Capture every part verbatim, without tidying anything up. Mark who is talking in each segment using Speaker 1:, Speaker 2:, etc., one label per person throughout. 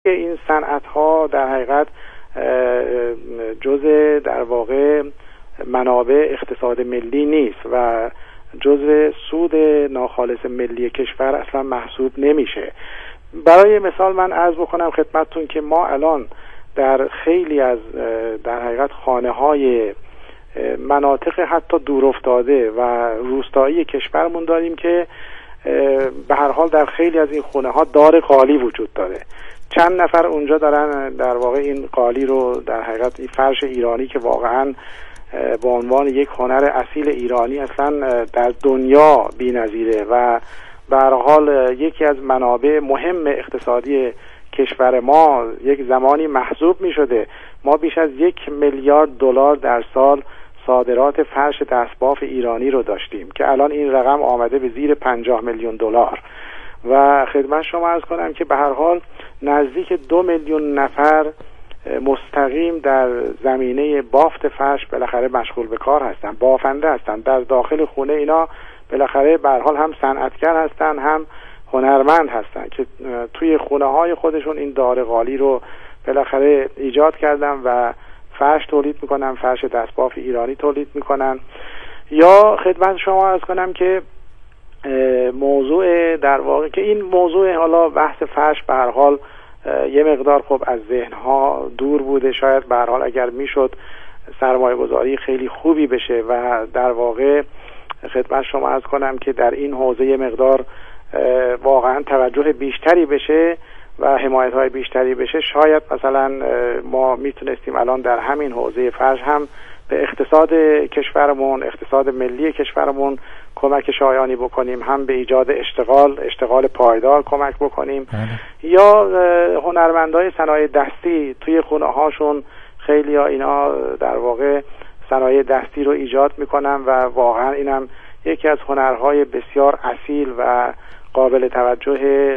Speaker 1: این صنعت‌ها در حقیقت جزء در واقع منابع اقتصاد ملی نیست و جزء سود ناخالص ملی کشور اصلا محسوب نمیشه. برای مثال من عرض بکنم خدمتتون که ما الان در خیلی از در حقیقت خانه‌های مناطق حتی دورافتاده و روستایی کشورمون داریم که به هر حال در خیلی از این خونه‌ها دار قالی وجود داره. چند نفر اونجا دارن در واقع این قالی رو در حقیقت این فرش ایرانی که واقعاً به عنوان یک هنر اصیل ایرانی اصلا در دنیا بی‌نظیره و به هر حال یکی از منابع مهم اقتصادی کشور ما یک زمانی محسوب می شده. ما بیش از یک میلیارد دلار در سال صادرات فرش دستباف ایرانی رو داشتیم که الان این رقم آمده به زیر پنجاه میلیون دلار و خدمت شما عرض کنم که به هر حال نزدیک دو میلیون نفر مستقیم در زمینه بافت فرش بالاخره مشغول به کار هستن، بافنده هستن در داخل خونه. اینا بالاخره به هر حال هم صنعتگر هستن هم هنرمند هستن که توی خونه های خودشون این دار قالی رو بالاخره ایجاد کردن و فرش تولید میکنن، فرش دستباف ایرانی تولید میکنن. یا خدمت شما عرض کنم که موضوع در واقع که این موضوع حالا بحث فرش به هر حال یه مقدار خب از ذهنها دور بوده، شاید به هر حال اگر میشد سرمایه گذاری خیلی خوبی بشه و در واقع خدمت شما عرض کنم که در این حوزه یه مقدار واقعا توجه بیشتری بشه و حمایت های بیشتری بشه، شاید مثلا ما میتونستیم الان در همین حوزه فرش هم به اقتصاد کشورمون، اقتصاد ملی کشورمون کمک شایانی بکنیم، هم به ایجاد اشتغال اشتغال پایدار کمک بکنیم. یا هنرمندای صنایع دستی توی خونه هاشون خیلی ها اینا در واقع صنایع دستی رو ایجاد میکنن و واقعا اینم یکی از هنرهای بسیار اصیل و قابل توجه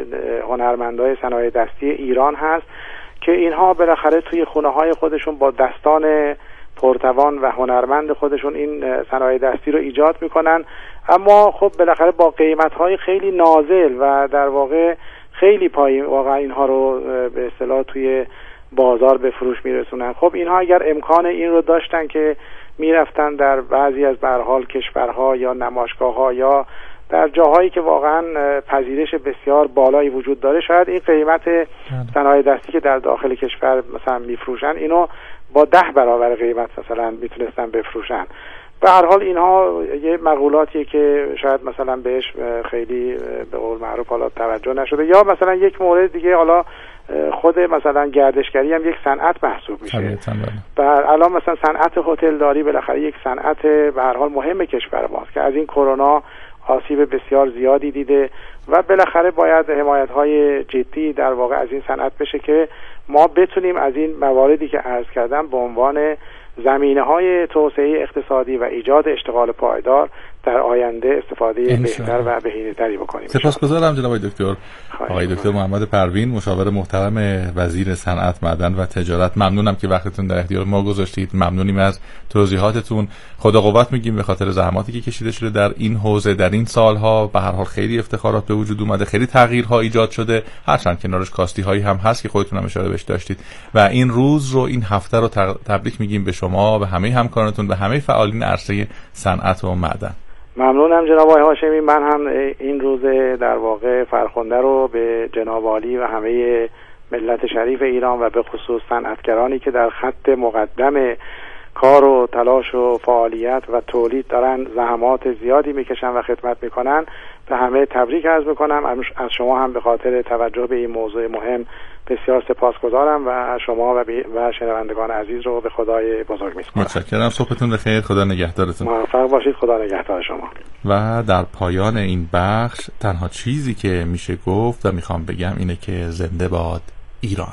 Speaker 1: هنرمندای صنایع دستی ایران هست که اینها بالاخره توی خونه های خودشون با دستان پرتوان و هنرمند خودشون این صنایع دستی رو ایجاد میکنن، اما خب بالاخره با قیمت‌های خیلی نازل و در واقع خیلی پایین واقعا اینها رو به اصطلاح توی بازار به فروش میرسونن. خب اینها اگر امکان این رو داشتن که میرفتن در بعضی از به هر حال کشورها یا نمایشگاه‌ها یا در جاهایی که واقعا پذیرش بسیار بالایی وجود داره، شاید این قیمت صنایع دستی که در داخل کشور مثلا میفروشن اینو با ده برابر قیمت مثلا میتونستن بفروشن. به هر حال اینها یه مقولاتیه که شاید مثلا بهش خیلی به قول معروف حالا توجه نشده. یا مثلا یک مورد دیگه، حالا خود مثلا گردشگری هم یک صنعت محسوب میشه. بر الان مثلا صنعت هتلداری بالاخره یک صنعت به هر حال مهم کشور ماست که از این کرونا آسیب بسیار زیادی دیده و بالاخره باید حمایت‌های جدی در واقع از این صنعت بشه که ما بتونیم از این مواردی که عرض کردم به عنوان زمینه‌های توسعه اقتصادی و ایجاد اشتغال پایدار در آینده استفاده بهتر و بهینه‌تری بکنیم.
Speaker 2: سپاسگزارم جناب دکتر. آقای دکتر محمد پروین، مشاور محترم وزیر صنعت، معدن و تجارت، ممنونم که وقتتون در اختیار ما گذاشتید. ممنونیم از توضیحاتتون. خدا قوت میگیم به خاطر زحماتی که کشیده شده در این حوزه در این سالها. به هر حال خیلی افتخارات به وجود اومده، خیلی تغییرها ایجاد شده، هرچند کنارش کاستی هایی هم هست که خودتون هم اشاره بهش داشتید. و این روز رو، این هفته رو تبریک میگیم به شما، به همه همکارانتون، به همه فعالین عرصه صنعت و معدن.
Speaker 1: ممنونم جناب آقای هاشمی. من هم این روز در واقع فرخنده رو به جناب عالی و همه ملت شریف ایران و به خصوص صنعتگرانی که در خط مقدم کار و تلاش و فعالیت و تولید دارن زحمات زیادی میکشن و خدمت میکنن، به همه تبریک عرض میکنم. از شما هم به خاطر توجه به این موضوع مهم بسیار سپاسگزارم و شما و, و شنوندگان عزیز رو به خدای بزرگ میسپارم.
Speaker 2: متشکرم. صبحتون بخیر. خدا نگهدارتون.
Speaker 1: موفق باشید. خدا نگهدار شما.
Speaker 2: و در پایان این بخش تنها چیزی که میشه گفت و میخوام بگم اینه که زنده باد ایران.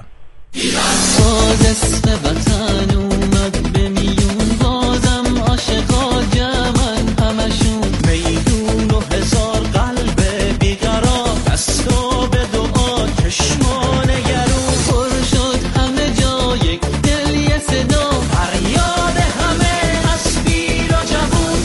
Speaker 3: باز اسم وطن اومد به میون، بازم عاشقا جمعن همشون، میدون و هزار قلب بیقرار، دستا به دعا چشمان گرون، پر شد همه جا یک دل یه صدا، فریاد همه از پیر و جوون.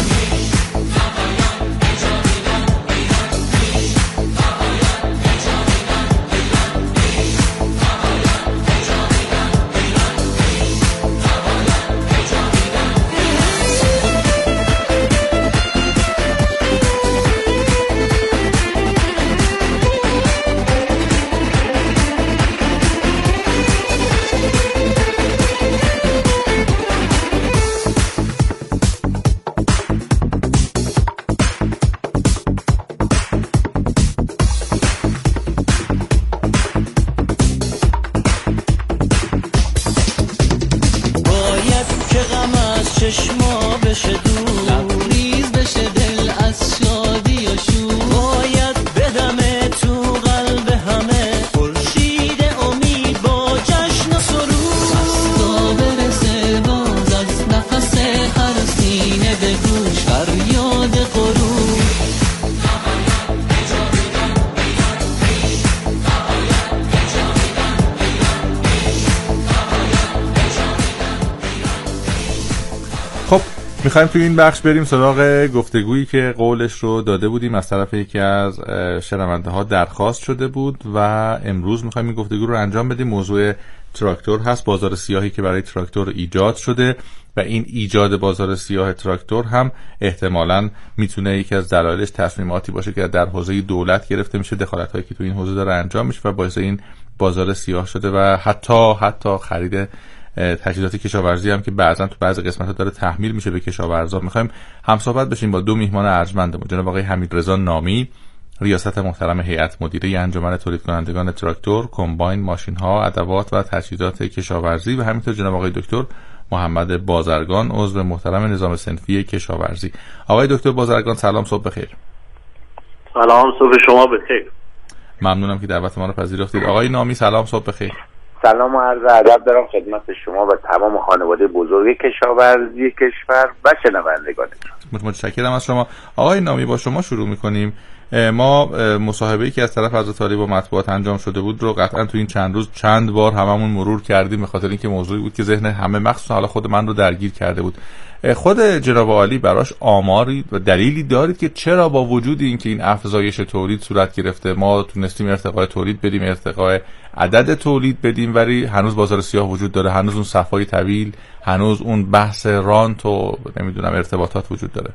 Speaker 2: میخوایم توی این بخش بریم سراغ گفتگویی که قولش رو داده بودیم از طرف یکی از شنونده ها درخواست شده بود و امروز میخوایم این گفتگو رو انجام بدیم. موضوع تراکتور هست، بازار سیاهی که برای تراکتور ایجاد شده و این ایجاد بازار سیاه تراکتور هم احتمالاً میتونه یکی از دلایلش تصمیماتی باشه که در حوزه دولت گرفته میشه، دخالت‌هایی که تو این حوزه داره انجام میشه و باعث این بازار سیاه شده و حتی حتی خرید تجهیزات کشاورزی هم که بعضا تو بعضی قسمت‌ها داره تحمیل میشه به کشاورزا. میخوایم همصحبت بشیم با دو میهمان ارجمندمون، جناب آقای حمیدرضا نامی، ریاست محترم هیئت مدیره انجمن تولید کنندگان تراکتور، کمباین، ماشین‌ها، ادوات و تجهیزات کشاورزی و همینطور جناب آقای دکتر محمد بازرگان، عضو محترم نظام صنفی کشاورزی. آقای دکتر بازرگان سلام، صبح بخیر.
Speaker 4: سلام، صبح شما بخیر.
Speaker 2: ممنونم که دعوت ما رو پذیرفتید. آقای نامی سلام، صبح بخیر.
Speaker 4: سلام و عرض ادب دارم خدمت شما و تمام خانواده بزرگ کشاورزی کشور و شنوندگانتون.
Speaker 2: متشکرم از شما. آقای نامی با شما شروع می‌کنیم. ما مصاحبه‌ای که از طرف حضرت عالی با مطبوعات انجام شده بود رو قطعا تو این چند روز چند بار هممون مرور کردیم به خاطر اینکه موضوعی بود که ذهن همه مخصوصا حالا خود من رو درگیر کرده بود. خود جناب عالی براش آماری و دلیلی دارید که چرا با وجود اینکه این افزایش تولید صورت گرفته ما تونستیم ارتقای تولید بدیم، ارتقای عدد تولید بدیم، ولی هنوز بازار سیاه وجود داره، هنوز اون صفای طویل، هنوز اون بحث رانت و نمیدونم ارتباطات وجود داره؟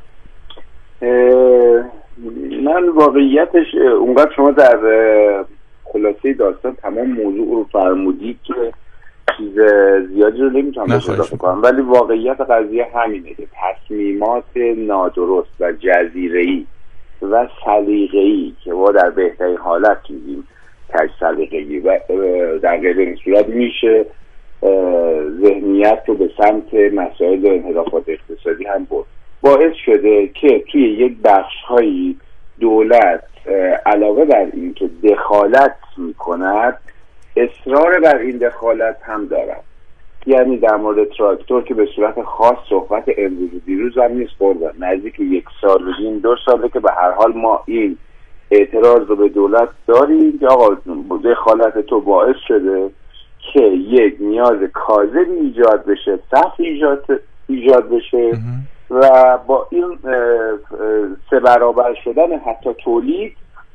Speaker 4: من واقعیتش اونقدر شما در خلاصه داستان تمام موضوع رو فرمودید که چیز زیادی رو نمیتونم اضافه کنم، ولی واقعیت قضیه همینه که تصمیمات نادرست و جزیره‌ای و سلیقه‌ای که ما در بهترین حالت میگیم کج سلیقه‌ای و در غیر این صورت میشه ذهنیت رو به سمت مسائل انحرافات اقتصادی هم برد، باعث شده که توی یک بخش‌هایی دولت علاوه بر این که دخالت میکند اصرار بر این دخالت هم دارد. یعنی در مورد تراکتور که به صورت خاص صحبت امروز و دیروز هم نیست، قربان نزدیک یک سال و نیم دو ساله که به هر حال ما این اعتراض رو به دولت داریم که آقا دخالت تو باعث شده که یک نیاز کاذبی ایجاد بشه، سقف ایجاد ایجاد بشه و با این سه برابر شدن حتی تولید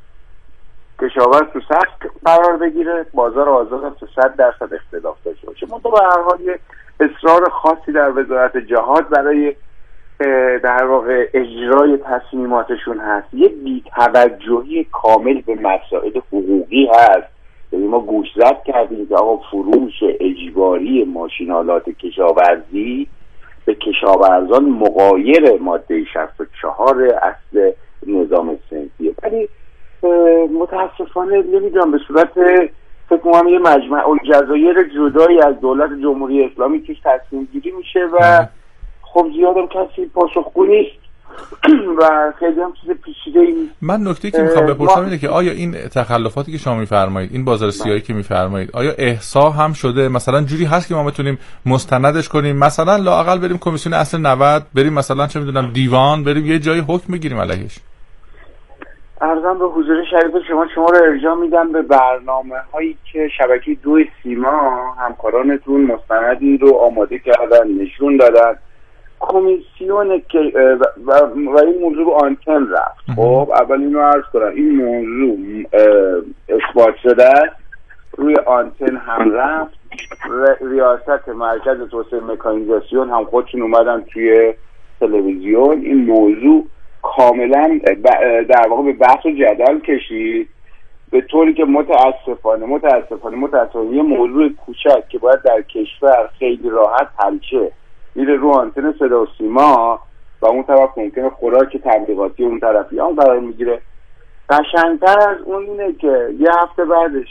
Speaker 4: کشاورز تو سقف قرار بگیره، بازار آزاد هم تو صد درصد اختلاف داشته باشه. ما تو به هر حال یه اصرار خاصی در وزارت جهاد برای در واقع اجرای تصمیماتشون هست، یک بی‌توجهی کامل به مسائل حقوقی هست. یعنی ما گوشزد کردیم که آقا فروش اجباری ماشین‌آلات کشاورزی به کشاورزان مغایر ماده شصت و چهار اصل نظام صنفیه، ولی متاسفانه نمیدونم به صورت فکر کنم یه مجمع الجزایر جدایی از دولت جمهوری اسلامی توش تصمیم گیری میشه و خب زیادم کسی پاسخگو نیست و خیلی هم چیز پیچیده ای.
Speaker 2: من نکته که میخوام بپرسم اینه که آیا این تخلفاتی که شما میفرمایید، این بازار سیاهی که میفرمایید، آیا احصا هم شده؟ مثلا جوری هست که ما بتونیم مستندش کنیم، مثلا لااقل بریم کمیسیون اصل نود، بریم مثلا چه میدونم دیوان، بریم یه جایی حکم بگیریم علیهش؟
Speaker 4: عرضم به حضور شریف شما شما رو ارجاع میدم به برنامه هایی که شبکه دو سیما همکارانتون مستندی رو آماده کردن، نشون دادن. کمیسیون که و, و این موضوع رو آنتن رفت. خب اول اینو عرض کنم این موضوع اثبات شده روی آنتن هم رفت، ریاست مرکز توسعه مکانیزاسیون هم خودشون اومدن توی تلویزیون این موضوع کاملا در واقع به بحث و جدل کشید، به طوری که متاسفانه متاسفانه متاسفانه یه موضوع کوچک که باید در کشور خیلی راحت حل شه میره رو آنتن صدا و سیما و اون طرف ممکنه خوراک تبلیغاتی اون طرفی هم قرار میگیره. قشنگتر از اون اینه که یه هفته بعدش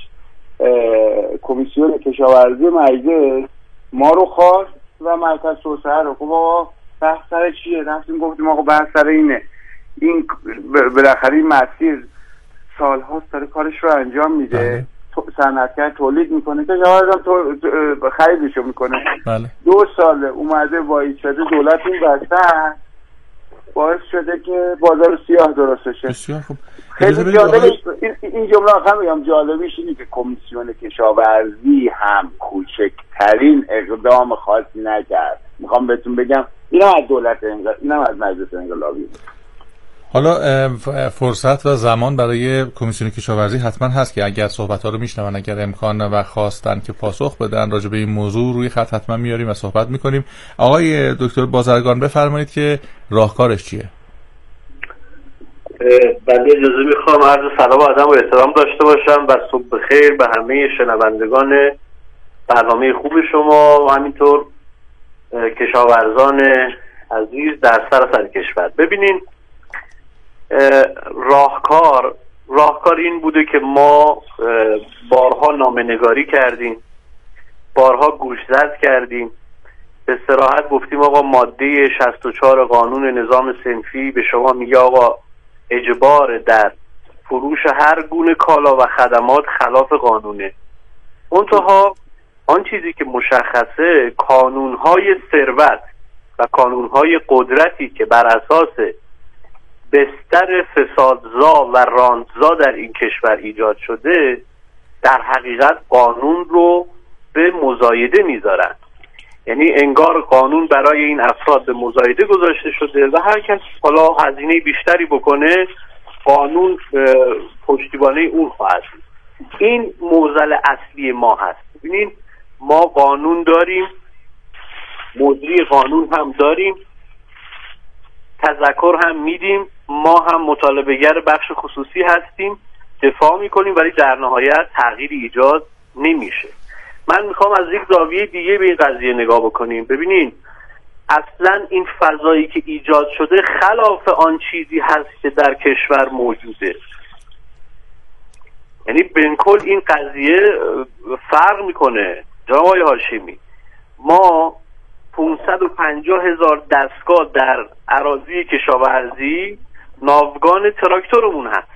Speaker 4: کمیسیون کشاورزی مجلس ما رو خواست و مرکز توسعه رو. خب آقا بحث سر چیه؟ رفتیم گفتیم آقا بحث سر اینه، این بالاخره این مسیر سالهاست داره کارش رو انجام میده، صنعتگر تولید میکنه، کشاورزم تو خریدشو میکنه. بله. دو ساله اومده وایس شده دولت این وسط باعث شده که بازار سیاه درست شه.
Speaker 2: بسیار خوب.
Speaker 4: خیلی جالبه این جمله آخر میگم، جالبیش اینه که کمیسیون کشاورزی هم کوچکترین اقدام خاصی نکرد. میخوام بهتون بگم اینم از دولت انقلاب، اینم از مجلس انقلابی.
Speaker 2: حالا فرصت و زمان برای کمیسیون کشاورزی حتما هست که اگر صحبت‌ها رو میشنون، اگر امکان و خواستن که پاسخ بدن راجع به این موضوع روی خط حتما میاریم و صحبت میکنیم. آقای دکتر بازرگان بفرمایید که راهکارش چیه؟
Speaker 5: بنده اجازه میخوام عرض سلام و ادب و احترام داشته باشم و صبح بخیر به همه شنوندگان برنامه خوب شما و همینطور کشاورزان عزیز در سراسر کشور. ببینین راهکار راهکار این بوده که ما بارها نامه‌نگاری کردیم، بارها گوشزد کردیم، به صراحت گفتیم آقا ماده شصت و چهار قانون نظام صنفی به شما میگه آقا اجبار در فروش هر گونه کالا و خدمات خلاف قانونه. منتها آن چیزی که مشخصه کانونهای ثروت و کانونهای قدرتی که بر اساس بستر فسادزا و راندزا در این کشور ایجاد شده در حقیقت قانون رو به مزایده میذارن. یعنی انگار قانون برای این افراد به مزایده گذاشته شده و هر کس حالا هزینه بیشتری بکنه قانون پشتیبانه اون خواهد. این معضل اصلی ما هست. ببینید ما قانون داریم، مجری قانون هم داریم، تذکر هم میدیم، ما هم مطالبه‌گر بخش خصوصی هستیم، دفاع میکنیم، ولی در نهایت تغییری ایجاد نمیشه. من میخوام از یک زاویه دیگه به این قضیه نگاه بکنیم. ببینین اصلا این فضایی که ایجاد شده خلاف آن چیزی هست که در کشور موجوده. یعنی بنکل این قضیه فرق میکنه. جناب آقای هاشمی، ما پانصد و پنجاه هزار دستگاه در اراضی کشاورزی ناوگان تراکتورمون هست.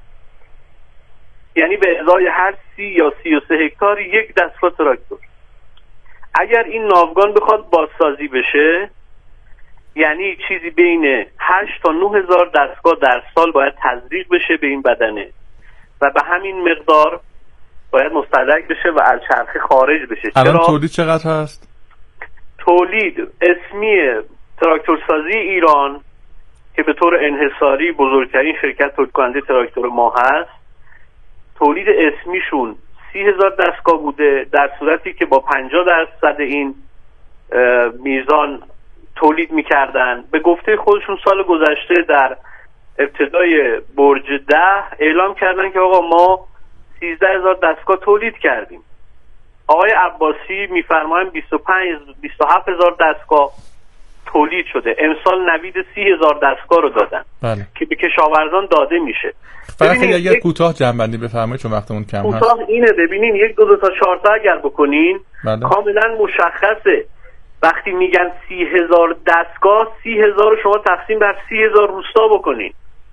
Speaker 5: یعنی به ازای هر سی یا سی و سه هکتار یک دستگاه تراکتور. اگر این ناوگان بخواد بازسازی بشه یعنی چیزی بین هشت تا نه هزار دستگاه در سال باید تزریق بشه به این بدنه و به همین مقدار باید مستهلک بشه و از چرخه خارج بشه.
Speaker 2: الان تولید چقدر هست؟
Speaker 5: تولید اسمی تراکتورسازی ایران که به طور انحصاری بزرگترین شرکت تولید کننده تراکتور ما هست، تولید اسمیشون سی هزار دستگاه بوده، در صورتی که با پنجاه درصد این میزان تولید میکردن. به گفته خودشون سال گذشته در ابتدای برج ده اعلام کردن که آقا ما سیزده هزار دستگاه تولید کردیم. آقای عباسی میفرمایند بیست و پنج بیست و هفت هزار دستگاه تولید شده. امسال نوید سی هزار دستگاه رو دادن. بله. که به کشاورزان داده میشه.
Speaker 2: فقط اگر کوتاه جنبندی بفرمایید چون وقتمون کم هست.
Speaker 5: کوتاه اینه، ببینین یک دو, دو تا چهار تا اگر بکنین بله. کاملا مشخصه. وقتی میگن سی هزار دستگاه، سی هزار رو شما تقسیم بر سی هزار روستا بکنین.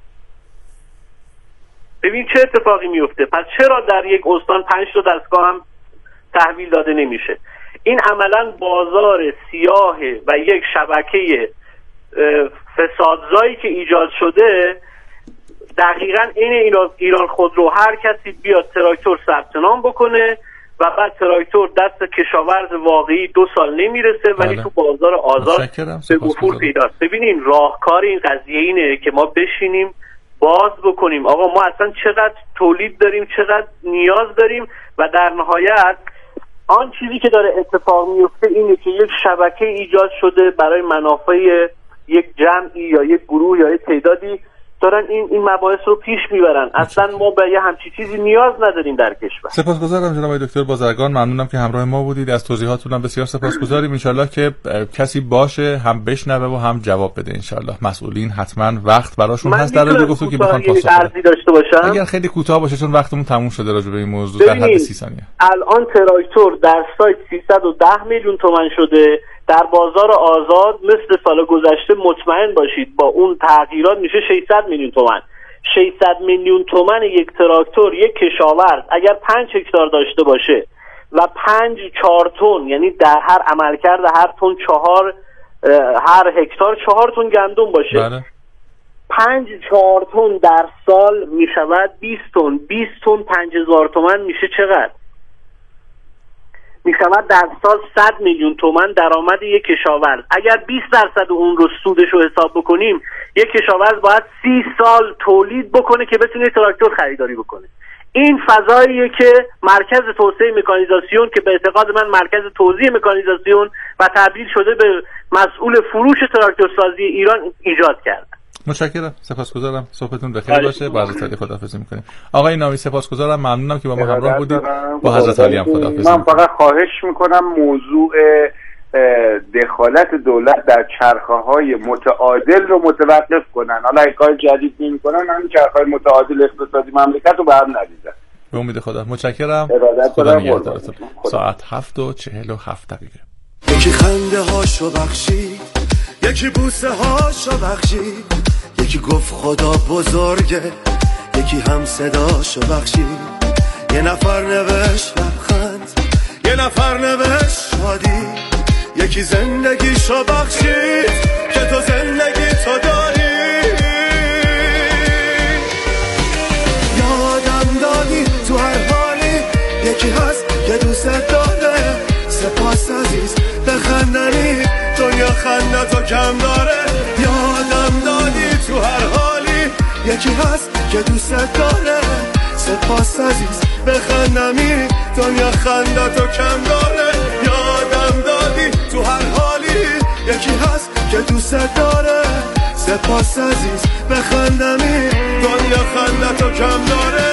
Speaker 5: ببین چه اتفاقی میفته. پس چرا در یک استان پنج تا دستگاه هم تحویل داده نمیشه؟ این عملا بازار سیاه و یک شبکه فسادزایی که ایجاد شده. دقیقاً این ایران, ایران خودرو هر کسی بیاد تراکتور ثبت نام بکنه و بعد تراکتور دست کشاورز واقعی دو سال نمیرسه ولی بله. تو بازار آزاد به وفور پیداست. ببینین راهکار این قضیه اینه که ما بشینیم باز بکنیم آقا ما اصلا چقدر تولید داریم، چقدر نیاز داریم و در نهایت آن چیزی که داره اتفاق میفته اینه که یک شبکه ایجاد شده برای منافع یک جمعی یا یک گروه یا یک تعدادی دارن این این مباحث رو پیش میبرن. اصلا ما به یه همچی چیزی نیاز نداریم در کشور.
Speaker 2: سپاسگزارم جناب دکتر بازرگان، ممنونم که همراه ما بودید. از توضیحاتتون هم بسیار سپاسگزاریم. ان شاءالله که کسی باشه هم بشنوه و هم جواب بده. ان شاءالله مسئولین حتما وقت براشون هست در رابطه گفتگو که بخوان پاسخ بدن.
Speaker 5: داشته باشم
Speaker 2: اگر خیلی کوتاه باشه چون وقتمون تموم شده راجع به این موضوع در حد سی ثانیه.
Speaker 5: الان تراکتور در سایت سیصد و ده میلیون تومان شده. در بازار آزاد مثل سال گذشته مطمئن باشید با اون تغییرات میشه ششصد میلیون تومان. ششصد میلیون تومان یک تراکتور یک کشاورز اگر پنج هکتار داشته باشه و پنج چهار تن، یعنی در هر عملکرد هر تن چهار هر هکتار چهار تن گندم باشه بله. پنج چهار تن در سال میشود بیست تن. بیست تن پنج هزار تومان میشه چقدر؟ میشود در سال صد میلیون تومان درآمد یک کشاورز. اگر بیست درصد اون رو سودش رو حساب بکنیم، یک کشاورز باید سی سال تولید بکنه که بتونه تراکتور خریداری بکنه. این فضاییه که مرکز توسعه مکانیزاسیون که به اعتقاد من مرکز توزیع مکانیزاسیون و تبدیل شده به مسئول فروش تراکتورسازی ایران ایجاد کرد.
Speaker 2: متشکرم، سپاسگزارم. صحبتون بخیر باشه. با حضرت علی خداحافظی می‌کنیم. آقای نامی سپاسگزارم، ممنونم که با ما همراه بودید. با حضرت علی هم خداحافظی.
Speaker 4: من فقط خواهش می‌کنم موضوع دخالت دولت در چرخه‌های متعادل رو متوقف کنن. حالا اگه کار جدید نمی‌کنن، همین چرخه‌های متعادل اقتصادی مملکت رو به هم نریزن.
Speaker 2: به امید خدا. متشکرم. خدا نگهدارتون. ساعت هفت و چهل و هفت دقیقه.
Speaker 6: یکی خنده هاشو بخشید، یکی بوسه هاشو بخشید، یکی گفت خدا بزرگه، یکی هم صداشو بخشید. یه نفر نوشت لبخند، یه نفر نوشت شادی، یکی زندگیشو بخشید که تو زندگی تو داری. یادم دادی تو هر حالی، یکی هست که دوست داره. سپاس عزیز بخندنی، دنیا خنده تو کم داره. یادم دادی تو هر حالی، یکی هست که دوست داره. سپاس عزیز بخندنی، دنیا خنده تو کم داره. یادم دادی تو هر حالی، یکی هست که دوست داره. سپاس عزیز بخندنی، دنیا خنده تو کم داره.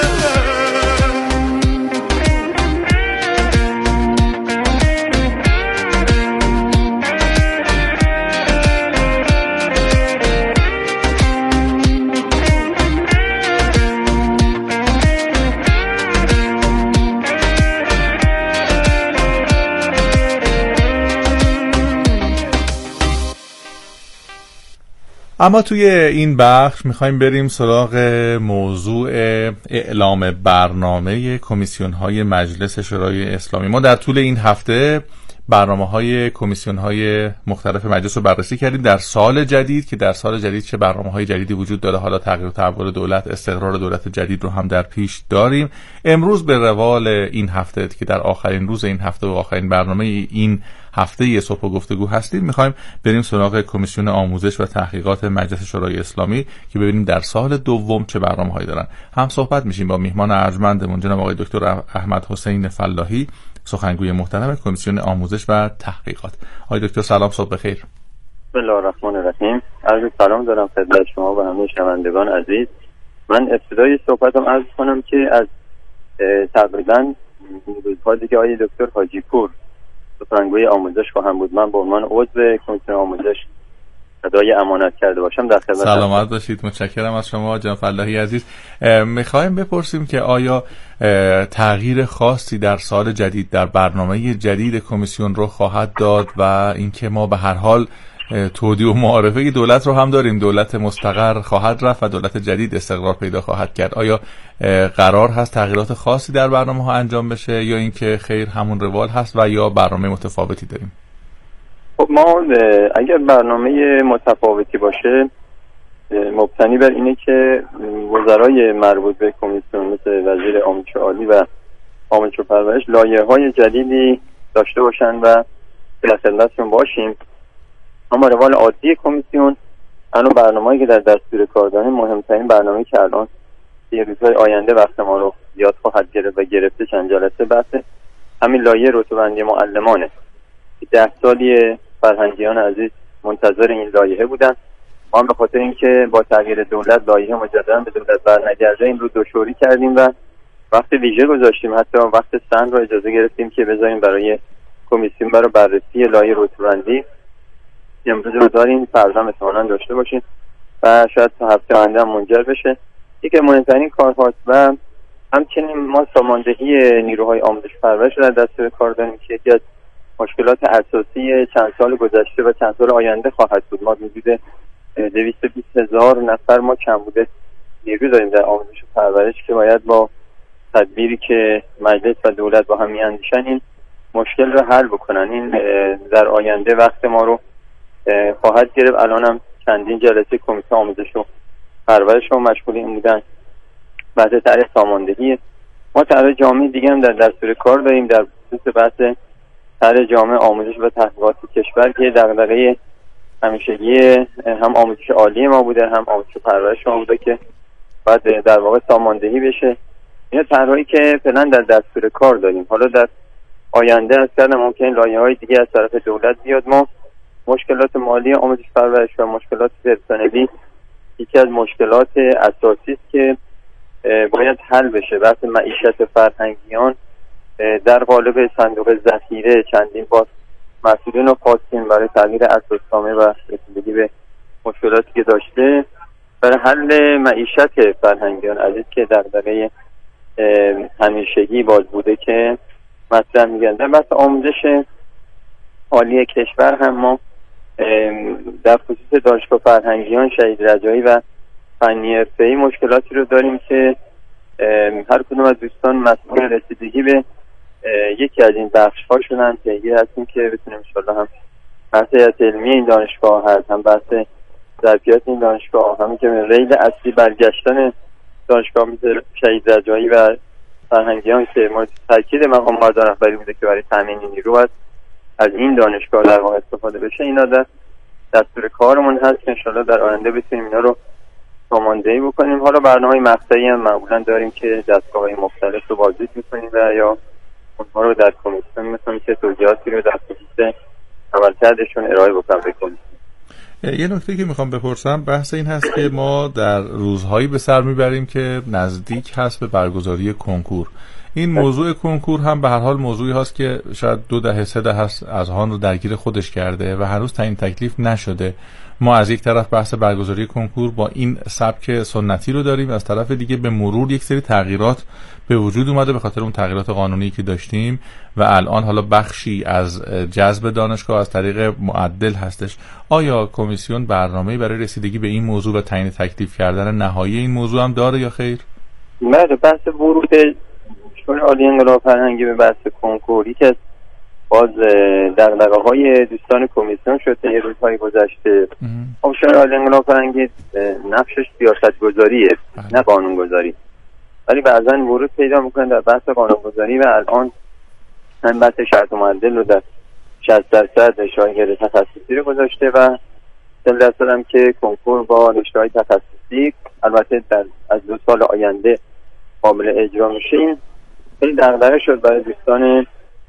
Speaker 2: اما توی این بخش میخوایم بریم سراغ موضوع اعلام برنامه کمیسیون‌های مجلس شورای اسلامی. ما در طول این هفته برنامه‌های کمیسیون‌های مختلف مجلس رو بررسی کردیم در سال جدید که در سال جدید چه برنامه‌های جدیدی وجود داره. حالا تغییر و تحول دولت، استقرار دولت جدید رو هم در پیش داریم. امروز به روال این هفته که در آخرین روز این هفته و آخرین برنامه این هفته صبح و گفتگو هستیم، میخوایم بریم سراغ کمیسیون آموزش و تحقیقات مجلس شورای اسلامی که ببینیم در سال دوم چه برنامه‌هایی دارن. هم صحبت میشیم با میهمان ارجمندمون جناب آقای دکتر احمد حسین فلاحی، سخنگوی محترم کمیسیون آموزش و تحقیقات. آقای دکتر سلام، صبح بخیر.
Speaker 7: بسم الله الرحمن الرحیم. عرض سلام دارم خدمت شما و همه شنوندگان عزیز. من ابتدای صحبتم عرض کنم که از تقریبا روزها دیگه آقای دکتر حاجی پور سخنگوی آموزش خواهم بود. من به عنوان عضو کمیسیون آموزش ادای امانت کرده باشم در خدمت.
Speaker 2: سلامت باشید. متشکرم از شما جناب فلاحی عزیز. میخوایم بپرسیم که آیا تغییر خاصی در سال جدید در برنامه جدید کمیسیون رو خواهد داد و اینکه ما به هر حال تودیع و معارفه دولت رو هم داریم، دولت مستقر خواهد رفت و دولت جدید استقرار پیدا خواهد کرد. آیا قرار هست تغییرات خاصی در برنامه ها انجام بشه یا اینکه خیر همون روال هست و یا برنامه متفاوتی داریم؟
Speaker 7: خب ما اگر برنامه متفاوتی باشه مبتنی بر اینه که وزرای مربوط به کمیسیون مثل وزیر آموزش عالی و آموزش و پرورش لایحه‌های جدیدی داشته باشن و در خدمتشون باشیم. اما روال عادی کمیسیون الان برنامه‌ای که در دستور کار داریم، مهمترین برنامه‌ای که الان در روزهای آینده وقت ما رو یاد خواهد گرفت و گرفته چند جلسه بحث همین لایحه رتبه‌بندی معلمانه. ده سالی فرهنگیان عزیز منتظر این لایحه بودن. ما هم به خاطر اینکه با تغییر دولت لایحه مجددا به دولت برنگرده این رو دوشوری کردیم و وقت ویژه گذاشتیم، حتی وقت سند رو اجازه گرفتیم که بذاریم برای کمیسیون برای بررسی لایحه رتبه‌بندی. امروز رو داریم، فردا احتمالاً داشته باشیم و شاید تا هفته آینده هم منجر بشه. یکی مهمترین کارهاست و همچنین ما ساماندهی نیروهای آموزش پرورش در دستور کار داریم که یکی از مشکلات اساسی چند سال گذشته و چند سال آینده خواهد بود. ما حدود دویست و بیست هزار نفر ما کم بوده نیرو داریم در آموزش و پرورش که باید با تدبیری که مجلس و دولت با هم میاندیشن این مشکل رو حل بکنن. این در آینده وقت ما رو خواهد گرفت. الان هم چندین جلسه کمیته آموزش و پرورش رو مشغول این بودن. بعد طرح ساماندهی ما طرح جامعی دیگه هم در دستور کار داریم در خصوص بحث سر جامعه آموزش و تحقیقات کشور که دغدغه همیشگی هم آموزش عالی ما بوده هم آموزش پرورش ما بوده که باید در واقع ساماندهی بشه. این طرحی که فعلا در دستور کار داریم. حالا در آینده از کردن ممکن لایه‌های دیگه از طرف دولت بیاد. ما مشکلات مالی آموزش پرورش و مشکلات پرسنلی یکی از مشکلات اساسی است که باید حل بشه. بحث معیشت فرهنگیان در قالب صندوق ذخیره چندین بار مسئولین رو خواستیم برای تغییر اساسنامه و رسیدگی به مشکلاتی که داشته برای حل معیشت فرهنگیان عزیز که دغدغه همیشگی باز بوده که مطرح میگن. در بحث آموزش عالی کشور هم ما در خصوص دانشگاه فرهنگیان شهید رجایی و فنی حرفه‌ای مشکلاتی رو داریم که هر کدوم از دوستان مسئول رسیدگی به یکی از این بخش ها شدن پیگیر هستیم که بتونیم انشاءالله هم بحث علمی این دانشگاه هست هم بحث ظرفیت این دانشگاه همین که ریل اصلی برگشتن دانشگاه مثل شهید رجایی و فرهنگیان که مورد تاکید مقام معظم رهبری بوده که برای تامین نیرو است از این دانشگاه در واقع استفاده بشه. اینا در دستور کارمون هست که انشاءالله در آینده بتونیم اینا رو ساماندهی بکنیم. حالا برنامه‌های مقطعی هم معمولا داریم که دستگاه‌های مختلف رو بازدید می‌کنیم و یا اونها رو در کمیسیون می‌کنیم که توضیحاتی رو در خصوص عملکردشون ارائه بکنیم.
Speaker 2: یه نکته که میخوام بپرسم بحث این هست که ما در روزهایی به سر میبریم که نزدیک هست به برگزاری کنکور. این موضوع کنکور هم به هر حال موضوعی هست که شاید دو دهه سه دهه هست از آن رو درگیر خودش کرده و هنوز تعیین تکلیف نشده. ما از یک طرف بحث برگزاری کنکور با این سبک سنتی رو داریم، از طرف دیگه به مرور یک سری تغییرات به وجود اومده به خاطر اون تغییرات قانونی که داشتیم و الان حالا بخشی از جذب دانشگاه از طریق معدل هستش. آیا کمیسیون برنامه‌ای برای رسیدگی به این موضوع و تعیین تکلیف کردن نهایی این موضوع هم داره یا خیر؟
Speaker 7: بله، بحث ورود شورای عالی انقلاب فرهنگی به بحث کنکوری که باز دغدغه‌های دوستان کمیسیون شده یه روزهای گذشته. خب شورای عالی انقلاب فرهنگی نقشش سیاست‌گذاریه نه قانون‌گذاری، ولی بعضا ورود پیدا میکنه در بحث قانون‌گذاری و الان هم بحث شرط معدل رو در شصت درصد شاگرد تخصصی رو گذاشته و چهل درصد هم که کنکور با رشته‌های تخصصی البته در از دو سال آینده قابل اجرا میشه. این خیلی دغدغه شد برای دوستان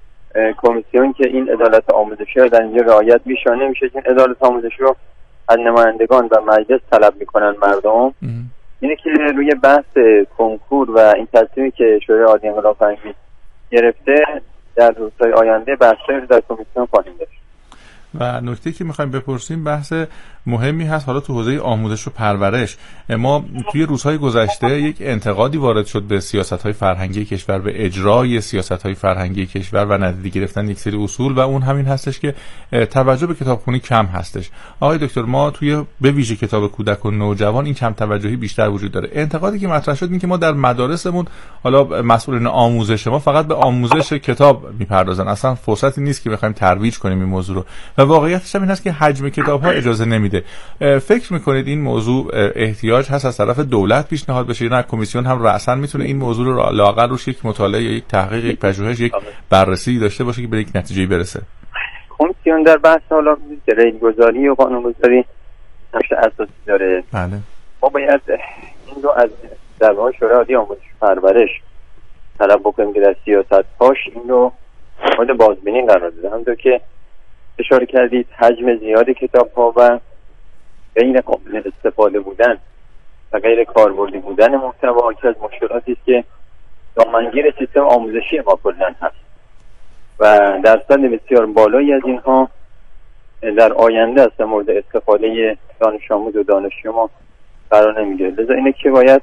Speaker 7: کمیسیون که این عدالت آموزشی رو در اینجا رعایت میشه نمیشه که این عدالت آموزشی رو از نمایندگان و مجلس طلب میکنن مردم. اینه که روی بحث کنکور و این تصمیمی که شورای عالی انقلاب فرهنگی گرفته در روزهای آینده بحثی در کمیسیون خواهیم داشت.
Speaker 2: و نکته که میخوایم بپرسیم بحث مهمی هست حالا تو حوزه آموزش و پرورش. ما توی روزهای گذشته یک انتقادی وارد شد به سیاست‌های فرهنگی کشور، به اجرای سیاست‌های فرهنگی کشور و نادیده گرفتن یک سری اصول و اون همین هستش که توجه به کتابخوانی کم هستش. آقای دکتر، ما توی به ویژه کتاب کودک و نوجوان این کم توجهی بیشتر وجود داره. انتقادی که مطرح شد این که ما در مدارسمون حالا مسئولین آموزش ما فقط به آموزش کتاب میپردازن، اصلا فرصتی نیست که بخوایم ترویج کنیم این موضوع رو و واقعیتش این هست که حجم کتاب‌ها اجازه نمیده. فکر میکنید این موضوع احتیاج هست از طرف دولت پیشنهاد بشه یا نه کمیسیون هم رأساً میتونه این موضوع رو لااقل روش یک مطالعه یا یک تحقیق، یک پژوهش، یک بررسی داشته باشه که به یک نتیجه‌ای برسه؟
Speaker 7: کمیسیون در بحث حالا ریل‌گذاری و قانون‌گذاری نقش اساسی داره.
Speaker 2: بله.
Speaker 7: ما باید این رو از در واقع شورای عالی آموزش و پرورش طلب بکنیم که در سیاست‌هاش این رو مورد بازبینی قرار بده. همونطور که اشاره کردید حجم زیاد کتاب‌ها و غیر قابل استفاده بودن و غیر کاربردی بودن محتوا که از مشکلاتی است که دامنگیر سیستم آموزشی ما کلاً هست و درصد بسیار بالایی از اینها در آینده است مورد استفاده دانش آموز و دانشجو ما قرار نمیگیره. لذا اینه که باید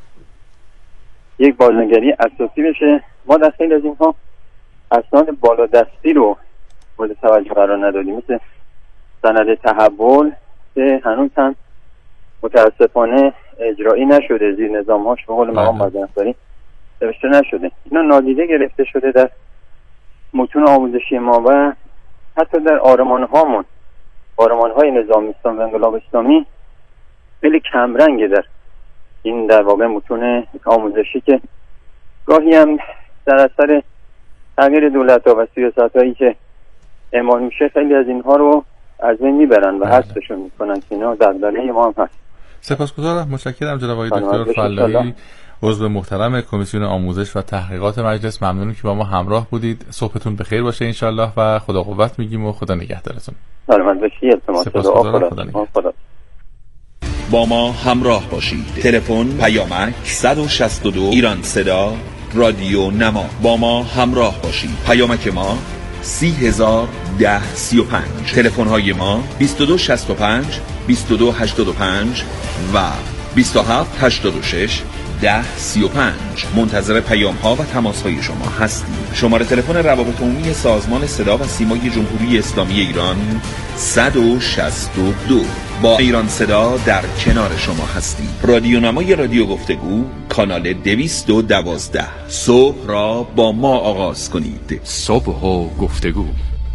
Speaker 7: یک بازنگری اساسی بشه. ما در خیلی از اینها اسناد بالادستی رو مورد توجه قرار ندادیم، مثل سند تحول که هنوز هم متاسفانه اجرایی نشده، زیر نظام‌هاش به قول مقام معظم رهبری نوشته نشده. اینا نادیده گرفته شده در متون آموزشی ما و حتی در آرمان‌هامون، آرمان‌های نظام اسلامی و انقلاب اسلامی خیلی کمرنگه در این در واقع متون آموزشی که گاهی هم در اثر تغییر دولت‌ها و سیاست‌هایی که اعمال میشه خیلی از اینها رو از بین میبرن و حذفشون میکنن که اینا دغدغه ما هم هست.
Speaker 2: سپاسگزارم، متشکرم جناب آقای دکتر فلاحی، عضو محترم کمیسیون آموزش و تحقیقات مجلس. ممنونم که با ما همراه بودید. صبحتون بخیر باشه انشالله و خدا قوت میگیم و خدا نگهدارتون.
Speaker 7: سلامت باشید.
Speaker 2: سپاسگزارم. خدا
Speaker 7: خدا.
Speaker 8: با ما همراه باشید. تلفن پیامک صد و شصت و دو ایران صدا رادیو نما. با ما همراه باشید. پیامک ما سی هزار ده سی و پنج. تلفن های ما بیست و دو شصت و پنج بیست و دو هشتاد و پنج و بیست و هفت هشتاد و شش ده سی و پنج. منتظر پیام ها و تماس های شما هستیم. شماره تلفن روابط عمومی سازمان صدا و سیمای جمهوری اسلامی ایران صد و شصت و دو. با ایران صدا در کنار شما هستیم. رادیو نمای رادیو گفتگو کانال دویست و دوازده. صبح را با ما آغاز کنید. صبح و گفتگو.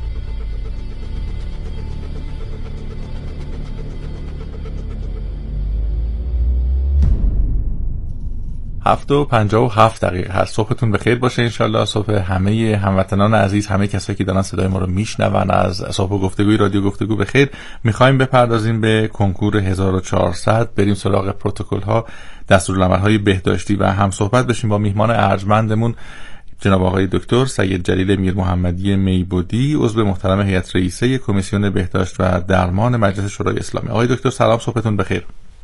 Speaker 2: هفت و پنجاه و هفت دقیقه هست. صبحتون بخیر باشه انشالله. صبح همه هموطنان عزیز، همه کسایی که دارن صدای ما رو میشنون از صبح و گفتگوی رادیو گفتگو بخیر. میخوایم بپردازیم به کنکور هزار و چهارصد، بریم سراغ پروتکل ها، دستورالعمل های بهداشتی و هم صحبت بشیم با میهمان ارجمندمون جناب آقای دکتر سید جلیل میر محمدی میبودی، عضو محترم هیئت رئیسه کمیسیون بهداشت و درمان مجلس شورای اسلامی. آقای دکتر سلام، صبحتون بخیر.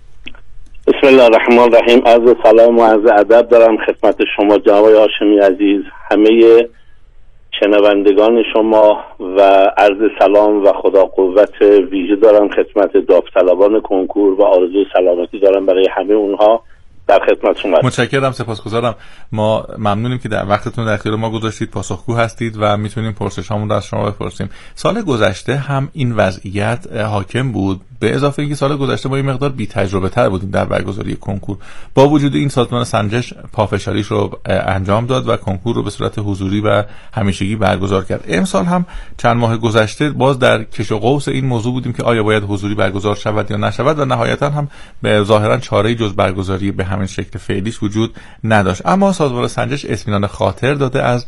Speaker 9: بسم الله الرحمن الرحیم. عرض سلام و عرض ادب دارم خدمت شما جناب هاشمی عزیز، همه شنوندگان شما و عرض سلام و خدا قوت ویژه دارم خدمت داوطلبان کنکور و آرزوی سلامتی دارم برای همه اونها. در خدمت شما.
Speaker 2: متشکرم، سپاسگزارم. ما ممنونیم که در وقتتون در اختیار ما گذاشتید، پاسخگو هستید و میتونیم پرسشامون رو از شما بپرسیم. سال گذشته هم این وضعیت حاکم بود، به اضافه اینکه سال گذشته ما یه مقدار بی تجربه تر بودیم در برگزاری کنکور. با وجود این سازمان سنجش پافشاریش رو انجام داد و کنکور رو به صورت حضوری و همیشگی برگزار کرد. امسال هم چند ماه گذشته باز در کش و قوس این موضوع بودیم که آیا باید حضوری برگزار شود یا نشود و نهایتا هم به ظاهرا چاره‌ای جز برگزاری به همین شکل فعلیش وجود نداشت. اما سازمان سنجش اطمینان خاطر داده از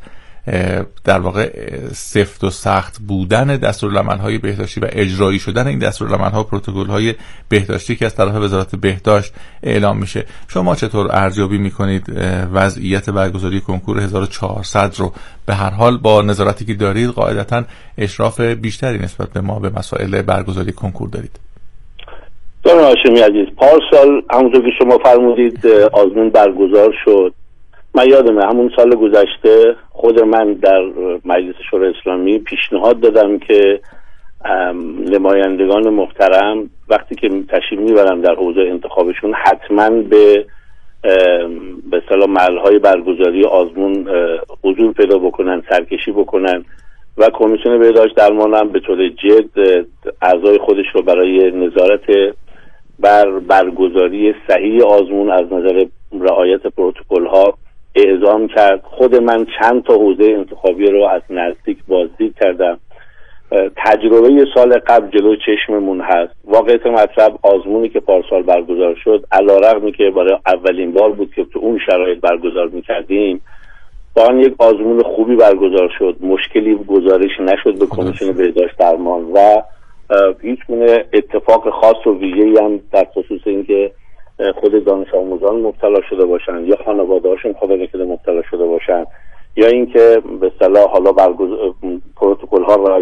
Speaker 2: در واقع سفت و سخت بودن دستورالعمل‌های بهداشتی و اجرایی شدن این دستورالعمل‌ها و پروتکل‌های بهداشتی که از طرف وزارت بهداشت اعلام میشه. شما چطور ارزیابی میکنید وضعیت برگزاری کنکور هزار و چهارصد رو؟ به هر حال با نظارتی که دارید قاعدتاً اشراف بیشتری نسبت به ما به مسائل برگزاری کنکور دارید.
Speaker 9: دکتر هاشمی عزیز، پارسال همونطور که شما فرمودید آزمون برگزار شد. من یادمه همون سال گذشته خود من در مجلس شورای اسلامی پیشنهاد دادم که نمایندگان محترم وقتی که تشریف میبرن در حوزه انتخابشون حتما به به اصطلاح محل‌های برگزاری آزمون حضور پیدا بکنن، سرکشی بکنن و کمیسیون بهداشت درمان هم به طور جد اعضای خودش رو برای نظارت بر برگزاری صحیح آزمون از نظر رعایت پروتکل‌ها اعزام کرد. خود من چند تا حوزه انتخابی رو از نزدیک بازدید کردم. تجربه سال قبل جلو چشممون هست. واقعیت مطلب آزمونی که پارسال برگزار شد علیرغمی که برای اولین بار بود که تو اون شرایط برگزار می‌کردیم، با آن یک آزمون خوبی برگزار شد، مشکلی گزارش نشد به کمیسیون بهداشت درمان و هیچ گونه اتفاق خاص و ویژه‌ای هم در خصوص اینکه خود دانش آموزان مبتلا شده باشن یا خانواده‌هاشون خبر نکرده مبتلا شده باشن یا اینکه به اصطلاح حالا برگزار پروتکل‌ها را